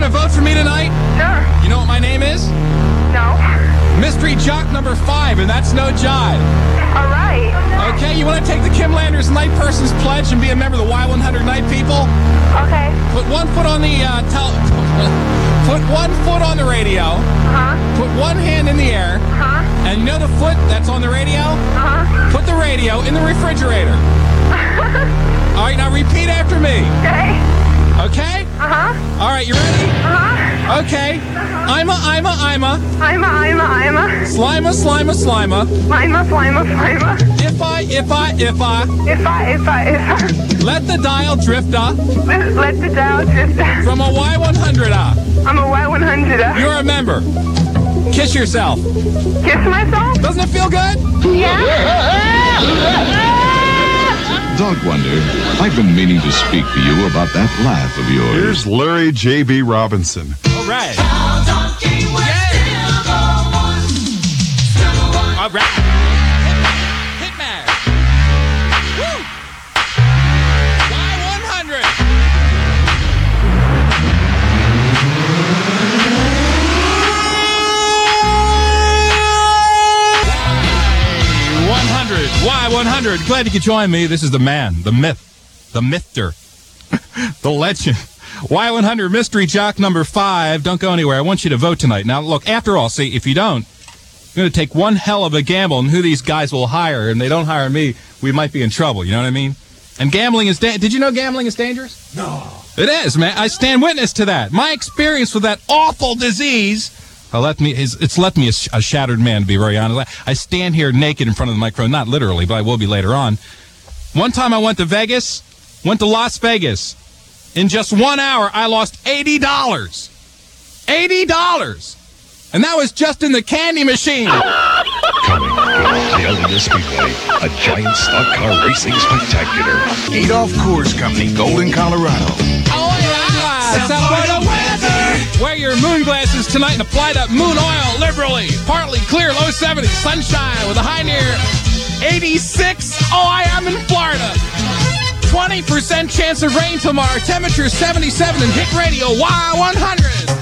vote for me tonight? Sure. You know what my name is? No. Mystery Jock number 5, and that's no jive. All right. Okay, you want to take the Kim Landers Night Person's Pledge and be a member of the Y100 Night People? Okay. Put one foot on the put one foot on the radio. Uh-huh. Put one hand in the air. Uh-huh. And you know the foot that's on the radio? Uh-huh. Put the radio in the refrigerator. All right, now repeat after me. Okay. Okay? Uh-huh. All right, you ready? Uh-huh. Okay. I'm a. I'm a. Slima. Slima. If I. Let the dial drift up. Let the dial drift up. From a Y100 up. I'm a Y100 up. You're a member. Kiss yourself. Kiss myself? Doesn't it feel good? Yeah. Dog Wonder, I've been meaning to speak to you about that laugh of yours. Here's Larry J.B. Robinson. All right. All right. Hitman. Woo. Y100. Y100. Glad you could join me. This is the man, the myth, the myther, the legend. Y100 Mystery Jock number 5. Don't go anywhere. I want you to vote tonight. Now, look, after all, see, if you don't, I'm going to take one hell of a gamble on who these guys will hire, and they don't hire me, we might be in trouble. You know what I mean? And gambling is did you know gambling is dangerous? No. It is, man. I stand witness to that. My experience with that awful disease, it's left me a shattered man, to be very honest. I stand here naked in front of the microphone, not literally, but I will be later on. One time I went to Las Vegas. In just 1 hour, I lost $80. $80! And that was just in the candy machine. Coming to Hialeah Speedway, a giant stock car racing spectacular. Adolph Coors Company, Golden, Colorado. Oh, yeah! It's up for the weather! Wear your moon glasses tonight and apply that moon oil liberally. Partly clear, low 70s, sunshine with a high near 86. Oh, I am in Florida. 20% chance of rain tomorrow. Temperature 77 and hit radio Y100.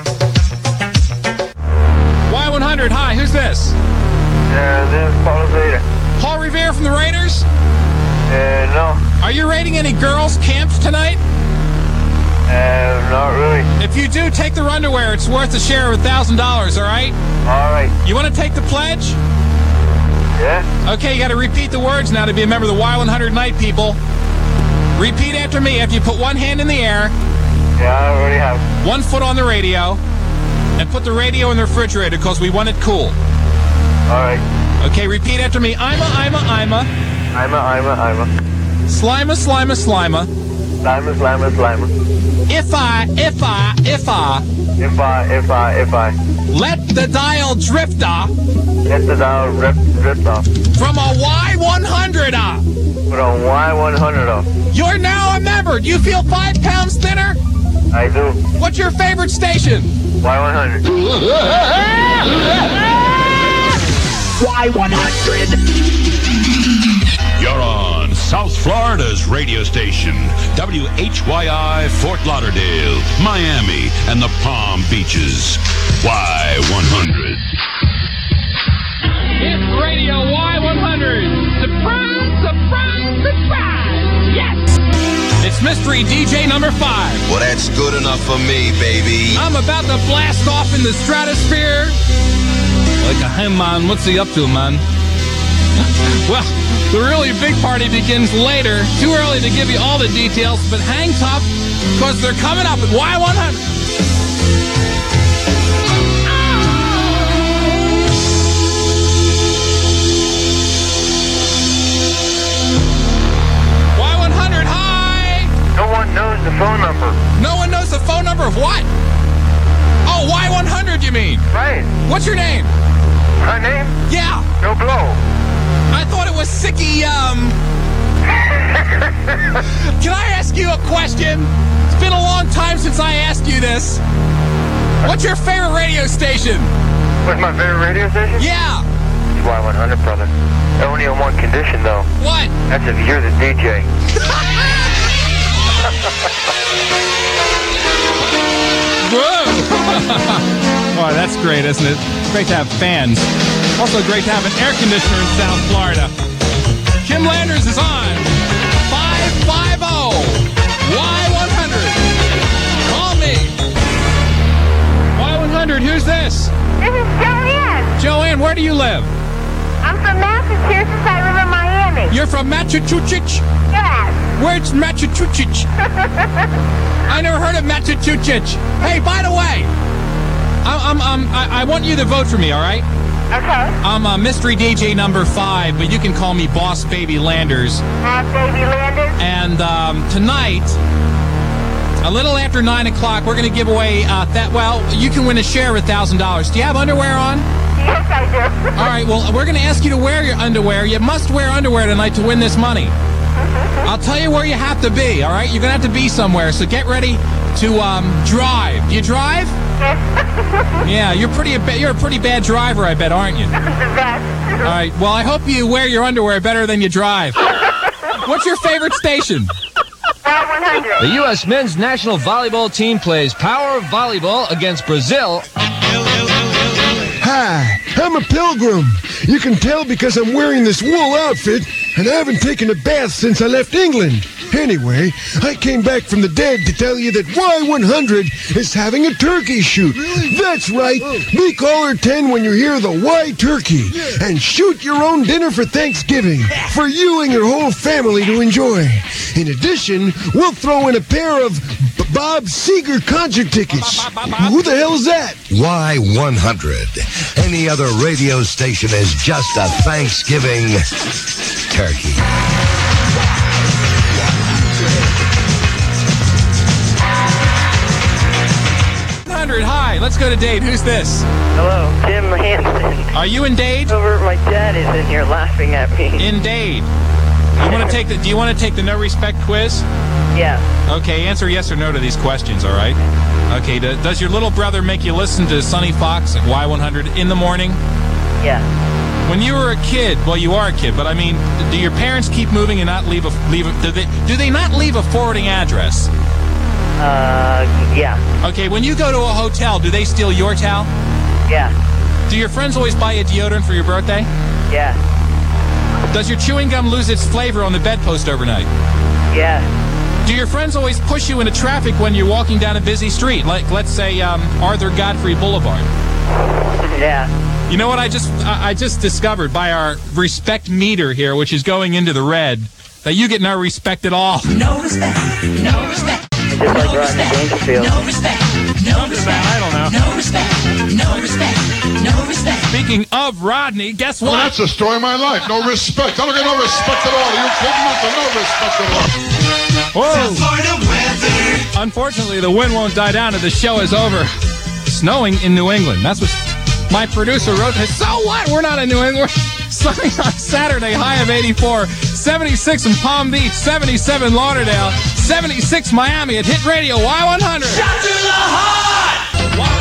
Y100, hi, who's this? This is Paul Revere. Paul Revere from the Raiders? No. Are you raiding any girls' camps tonight? Not really. If you do, take their underwear. It's worth a share of $1,000, all right? All right. You want to take the pledge? Yeah. Okay, you got to repeat the words now to be a member of the Y100 Night People. Repeat after me. After you put one hand in the air. Yeah, I already have. One foot on the radio. And put the radio in the refrigerator because we want it cool. All right. Okay, repeat after me. I'm a. Slima. Slima. If I. Let the dial drift off. Let the dial drift off. From a Y100 off. From a Y100 off. You're now a member. Do you feel 5 pounds thinner? I do. What's your favorite station? Y100. Y100. You're on South Florida's radio station, WHYI Fort Lauderdale, Miami, and the Palm Beaches. Y100. It's Radio Y100. Surprise, surprise, surprise. Yes. It's Mystery DJ number 5. Well, that's good enough for me, baby. I'm about to blast off in the stratosphere. Like a hey, man, what's he up to, man? Well, the really big party begins later. Too early to give you all the details, but hang tough, because they're coming up at Y100. Y100, hi! No one knows the phone number. No one knows the phone number of what? Oh, Y100, you mean? Right. What's your name? My name? Yeah. No Blow. I thought it was Sicky, Can I ask you a question? It's been a long time since I asked you this. What's your favorite radio station? What's my favorite radio station? Yeah. It's Y100, brother. Only on one condition, though. What? That's if you're the DJ. Whoa! Boy, that's great, isn't it? Great to have fans. Also great to have an air conditioner in South Florida. Kim Landers is on. 550-Y100. Call me. Y100, who's this? This is Joanne. Joanne, where do you live? I'm from Massachusetts. I live in Miami. You're from Massachusetts? Yes. Where's Massachusetts? I never heard of Massachusetts. Hey, by the way, I want you to vote for me, all right? Okay. I'm Mystery DJ number 5, but you can call me Boss Baby Landers. Boss Baby Landers. And tonight, a little after 9 o'clock, we're going to give away you can win a share of $1,000. Do you have underwear on? Yes, I do. All right, well, we're going to ask you to wear your underwear. You must wear underwear tonight to win this money. I'll tell you where you have to be, all right? You're going to have to be somewhere, so get ready to drive. Do you drive? Yes. Yeah, you're a pretty bad driver, I bet, aren't you? The best. All right, well, I hope you wear your underwear better than you drive. What's your favorite station? Y100. The U.S. men's national volleyball team plays power volleyball against Brazil. Hi, I'm a pilgrim. You can tell because I'm wearing this wool outfit, and I haven't taken a bath since I left England. Anyway, I came back from the dead to tell you that Y100 is having a turkey shoot. Really? That's right. Be caller 10 when you hear the Y Turkey. And shoot your own dinner for Thanksgiving for you and your whole family to enjoy. In addition, we'll throw in a pair of Bob Seger concert tickets. Who the hell is that? Y100. Any other radio station is just a Thanksgiving turkey. Hi, let's go to Dade. Who's this? Hello, Tim Hansen. Are you in Dade? Over, my dad is in here laughing at me. In Dade. Do you want to take the no respect quiz? Yeah. Okay, answer yes or no to these questions, all right? Okay, does your little brother make you listen to Sonny Fox at Y100 in the morning? Yeah. When you were a kid, well, you are a kid, but I mean, do your parents keep moving and not leave a do they not leave a forwarding address? Yeah. Okay, when you go to a hotel, do they steal your towel? Yeah. Do your friends always buy you deodorant for your birthday? Yeah. Does your chewing gum lose its flavor on the bedpost overnight? Yeah. Do your friends always push you into traffic when you're walking down a busy street, like, let's say, Arthur Godfrey Boulevard? Yeah. You know what I just discovered by our respect meter here, which is going into the red, that you get no respect at all. No respect. No respect. Just like Rodney Dangerfield. No respect. No respect. I don't know. No respect. No respect. No respect. Speaking of Rodney, guess what? Well, that's the story of my life. No respect. I don't get no respect at all. Are you kidding me? No respect at all. Whoa. Unfortunately, the wind won't die down and the show is over. Snowing in New England. That's what my producer wrote. So what? We're not in New England. Sunny on Saturday, high of 84. 76 in Palm Beach, 77 Lauderdale, 76 Miami at Hit Radio Y100. Shout to the heart!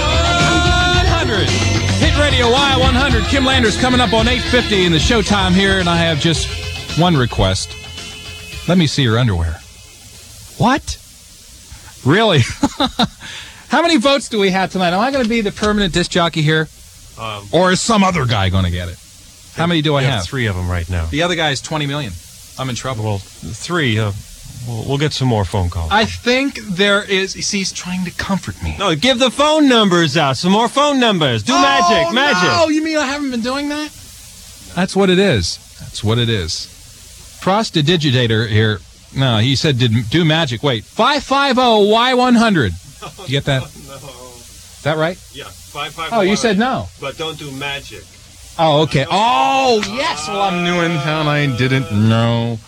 Y100. Hit Radio Y100. Kim Landers coming up on 8:50 in the showtime here, and I have just one request. Let me see your underwear. What? Really? How many votes do we have tonight? Am I going to be the permanent disc jockey here? Or is some other guy going to get it? How many do I have? 3 of them right now. The other guy is 20 million. I'm in trouble. Well, 3. We'll get some more phone calls. I think there is... See, he's trying to comfort me. No, give the phone numbers out. Some more phone numbers. Do magic. Oh, you mean I haven't been doing that? That's what it is. That's what it is. Prestidigitator here. No, he said do magic. Wait. 550-Y100. Did you get that? No. Is that right? Yeah. 550. Oh, you said no. But don't do magic. Oh, okay. Oh, yes. Well, I'm new in town. I didn't know.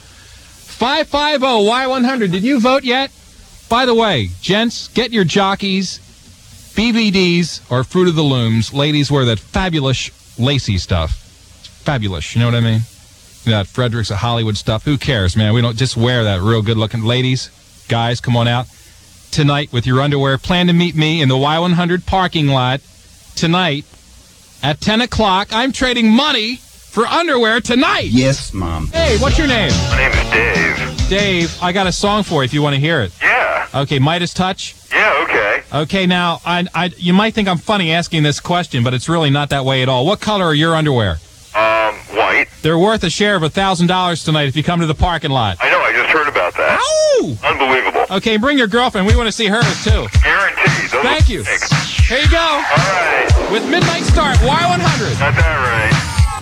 550-Y100. Did you vote yet? By the way, gents, get your jockeys, BBDs, or Fruit of the Looms. Ladies wear that fabulous lacy stuff. Fabulous. You know what I mean? That Fredericks of Hollywood stuff. Who cares, man? We don't just wear that real good-looking. Ladies, guys, come on out. Tonight with your underwear. Plan to meet me in the Y100 parking lot tonight. At 10 o'clock, I'm trading money for underwear tonight. Yes, Mom. Hey, what's your name? My name is Dave. Dave, I got a song for you if you want to hear it. Yeah. Okay, Midas Touch? Yeah, okay. Okay, now, you might think I'm funny asking this question, but it's really not that way at all. What color are your underwear? White. They're worth a share of $1,000 tonight if you come to the parking lot. I know, I just heard about that. Ow! Unbelievable. Okay, bring your girlfriend. We want to see hers, too. Guaranteed. Thank you. Here you go. All right. With Midnight Start, Y100. Got that right.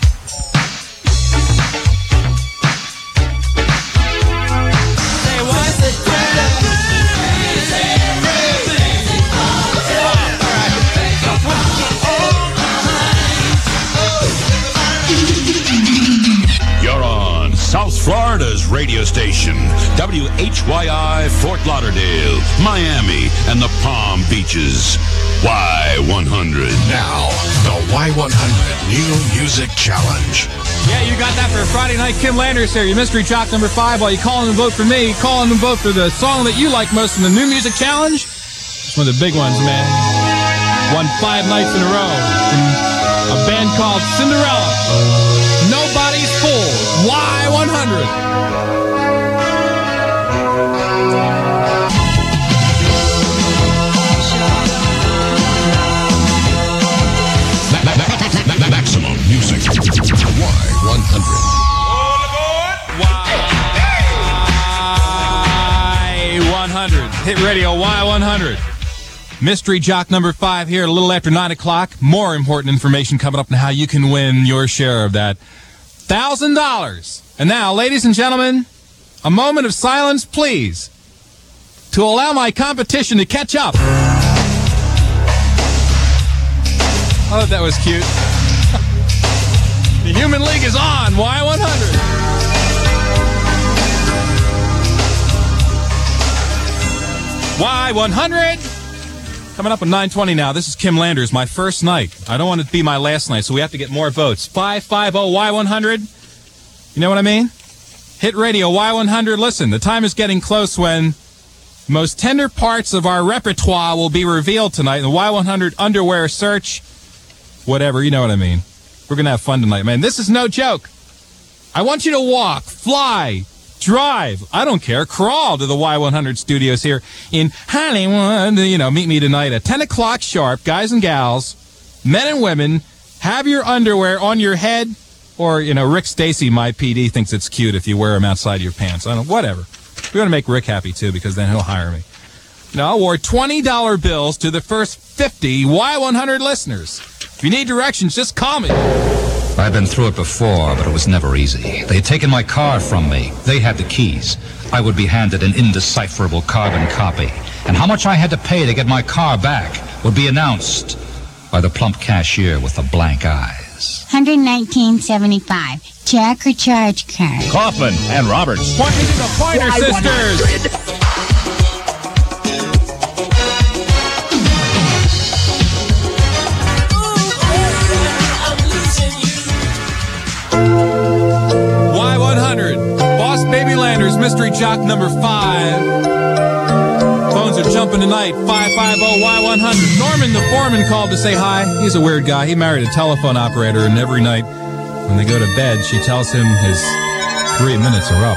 Say what's the You're on South Florida's radio station, WHYI Fort Lauderdale, Miami, and the Palm Beaches. Y100. Now, the Y100 New Music Challenge. Yeah, you got that for Friday night. Kim Landers here, your mystery jock number 5. While you call in and vote for me, call in and vote for the song that you like most in the New Music Challenge. It's one of the big ones, man. Won 5 nights in a row from a band called Cinderella. Nobody's Fool. Y100. Maximum music. Y100. Y100. Hit radio Y100. Mystery Jock number 5 here a little after 9 o'clock. More important information coming up on how you can win your share of that $1,000. And now, ladies and gentlemen, a moment of silence, please, to allow my competition to catch up. Oh, that was cute. The Human League is on Y100. Y100. Coming up at 9:20 now. This is Kim Landers, my first night. I don't want it to be my last night, so we have to get more votes. 550-Y100. You know what I mean? Hit radio, Y100. Listen, the time is getting close when the most tender parts of our repertoire will be revealed tonight in the Y100 underwear search. Whatever, you know what I mean. We're going to have fun tonight, man. This is no joke. I want you to walk, fly, drive, I don't care, crawl to the Y100 studios here in Hollywood. Meet me tonight at 10 o'clock sharp, guys and gals, men and women. Have your underwear on your head, or, Rick Stacy, my PD, thinks it's cute if you wear them outside your pants. I don't know, whatever. We're going to make Rick happy, too, because then he'll hire me. Now, I wore $20 bills to the first 50 Y100 listeners. If you need directions, just call me. I've been through it before, but it was never easy. They had taken my car from me. They had the keys. I would be handed an indecipherable carbon copy. And how much I had to pay to get my car back would be announced by the plump cashier with the blank eyes. $119.75. Check or charge card. Kaufman and Roberts. Pointing to the Pointer Sisters. Y100. Boss Baby Landers, mystery jock number 5. Phones are jumping tonight. 550-Y100. Norman the foreman called to say hi. He's a weird guy. He married a telephone operator, and every night when they go to bed, she tells him his 3 minutes are up.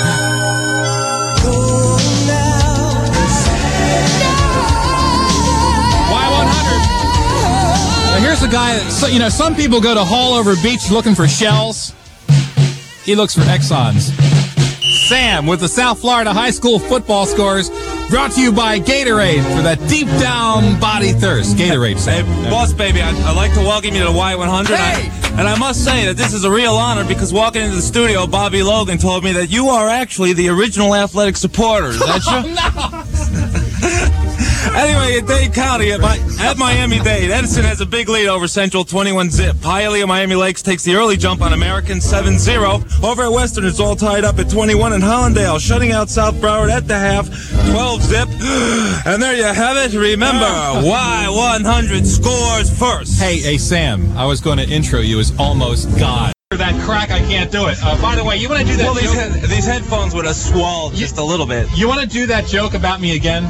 Y100. Now here's a guy that, some people go to Haulover Beach looking for shells. He looks for Exxons. Sam with the South Florida High School football scores, brought to you by Gatorade for that deep down body thirst. Gatorade, Sam. Hey, Boss Baby, I'd like to welcome you to the Y100. Hey! And I must say that this is a real honor because walking into the studio, Bobby Logan told me that you are actually the original athletic supporter. Is that true? No! Anyway, at Dade County, at Miami-Dade, Edison has a big lead over Central 21-zip. Hialeah Miami Lakes takes the early jump on American 7-0. Over at Western, it's all tied up at 21, and Hollandale shutting out South Broward at the half, 12-zip. And there you have it. Remember, Y100 scores first. Hey, Sam, I was going to intro you as almost God. That crack, I can't do it. By the way, you want to do that joke? These headphones would have swallowed just a little bit. You want to do that joke about me again?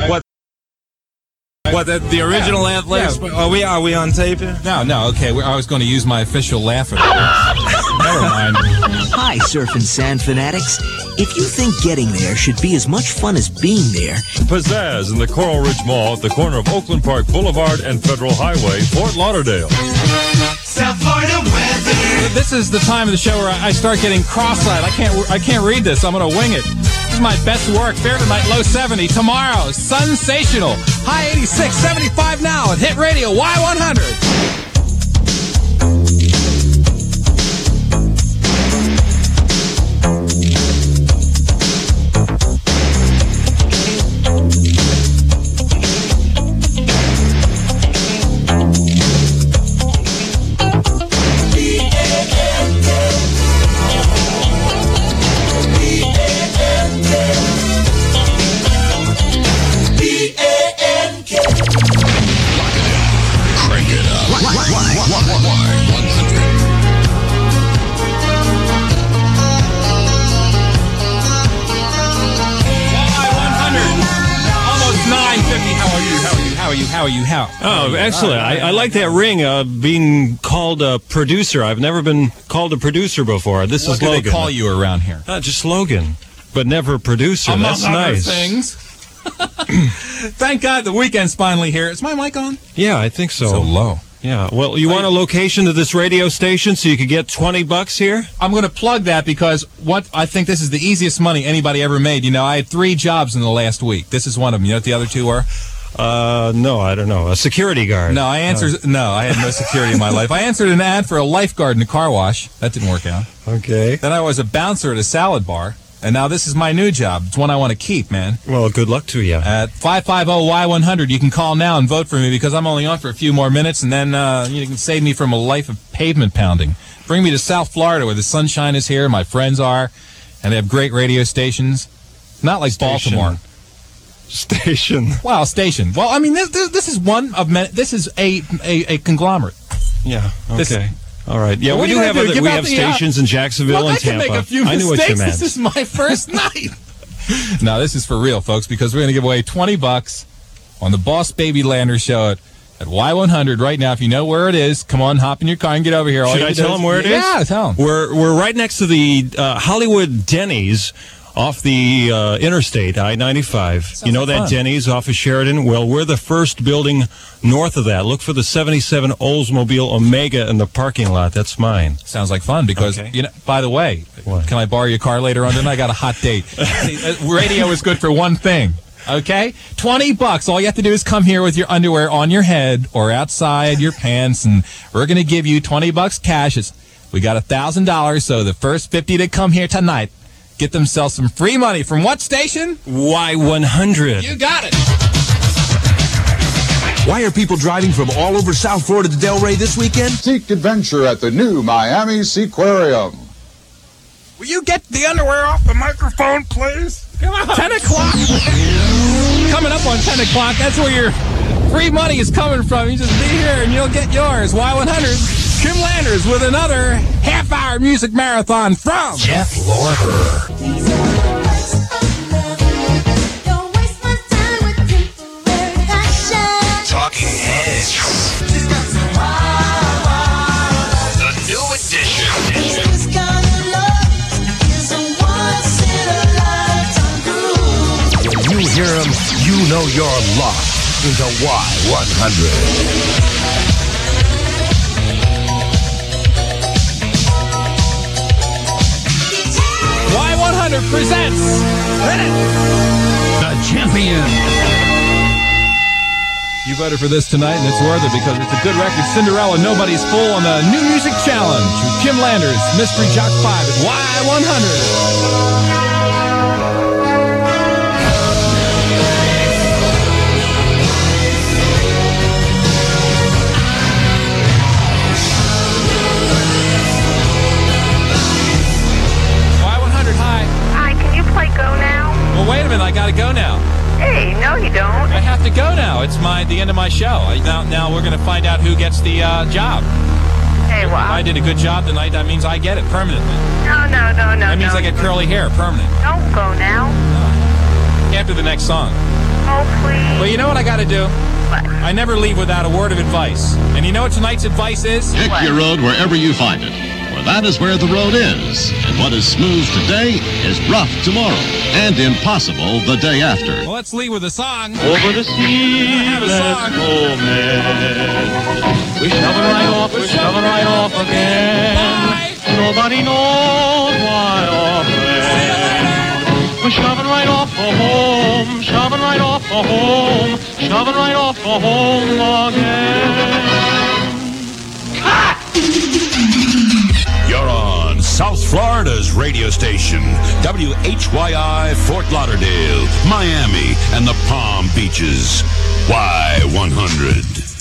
What, the original athletics? Yeah. Are we on tape here? No, okay. I was going to use my official laugh at it. Never mind. Hi, surf and sand fanatics. If you think getting there should be as much fun as being there, Pizzazz in the Coral Ridge Mall at the corner of Oakland Park Boulevard and Federal Highway, Fort Lauderdale. South Florida weather. This is the time of the show where I start getting cross-eyed. I can't read this. I'm going to wing it. This is my best work. Fair tonight, low 70. Tomorrow, sensational. High 86, 75 now at Hit Radio Y100. Oh, excellent. I like that ring, being called a producer. I've never been called a producer before. This is Logan. What do they call you around here? Just Logan, but never a producer. Among That's other nice. Things. Thank God the weekend's finally here. Is my mic on? Yeah, I think so. So low. Yeah. Well, you want a location to this radio station so you could get $20 here? I'm going to plug that because I think this is the easiest money anybody ever made. You know, I had 3 jobs in the last week. This is one of them. You know what the other 2 were? No, I don't know. A security guard. No, I had no security in my life. I answered an ad for a lifeguard in a car wash. That didn't work out. Okay. Then I was a bouncer at a salad bar. And now this is my new job. It's one I want to keep, man. Well, good luck to you. At 550-Y100, you can call now and vote for me because I'm only on for a few more minutes, and then you can save me from a life of pavement pounding. Bring me to South Florida where the sunshine is here, my friends are, and they have great radio stations. Not like Baltimore. Station. Well, station. Well, I mean, this is one of many. This is a conglomerate. Yeah. Okay. All right. Yeah, we do have stations in Jacksonville and Tampa. I can make a few mistakes. I knew what you meant. This is my first night. No, this is for real, folks, because we're going to give away $20 on the Boss Baby Lander show at Y100 right now. If you know where it is, come on, hop in your car and get over here. Should I tell them where it is? Yeah, tell them. We're right next to the Hollywood Denny's off the interstate, I-95. You know that fun. Denny's off of Sheridan? Well, we're the first building north of that. Look for the 77 Oldsmobile Omega in the parking lot. That's mine. Sounds like fun because, you know, by the way, can I borrow your car later on tonight? I got a hot date. Radio is good for one thing. Okay? $20. All you have to do is come here with your underwear on your head or outside your pants, and we're going to give you $20 cash. We got $1,000, so the first 50 that come here tonight get themselves some free money from what station? Y100. You got it. Why are people driving from all over South Florida to Delray this weekend? Seek adventure at the new Miami Seaquarium. Will you get the underwear off the microphone, please? Come on. 10 o'clock. Coming up on 10 o'clock, that's where your free money is coming from. You just be here and you'll get yours. Y100. Kim Landers with another half-hour music marathon from Jeff Lorber. Talking Heads. The new edition. When you hear them, you know you're locked into Y100. Y100 presents The Champion. You voted for this tonight, and it's worth it because it's a good record. Cinderella, Nobody's Fool on the New Music Challenge with Kim Landers, Mystery Jock 5 at Y100. Well, wait a minute. I got to go now. Hey, no, you don't. I have to go now. It's the end of my show. Now we're going to find out who gets the job. Hey, well. If I did a good job tonight, that means I get it permanently. No. That means I get curly hair permanent. Don't go now. After the next song. Oh, please. Well, you know what I got to do? What? I never leave without a word of advice. And you know what tonight's advice is? Pick your road wherever you find it. When that is where the road is. And what is smooth today is rough tomorrow and impossible the day after. Well, let's leave with a song. Over the sea, let's go, man. We're shoving right off, we're shoving right off again. Nobody knows why or when. We're shoving right off for home, shoving right off for home, shoving right off for home again. You're on South Florida's radio station, WHYI Fort Lauderdale, Miami, and the Palm Beaches. Y100.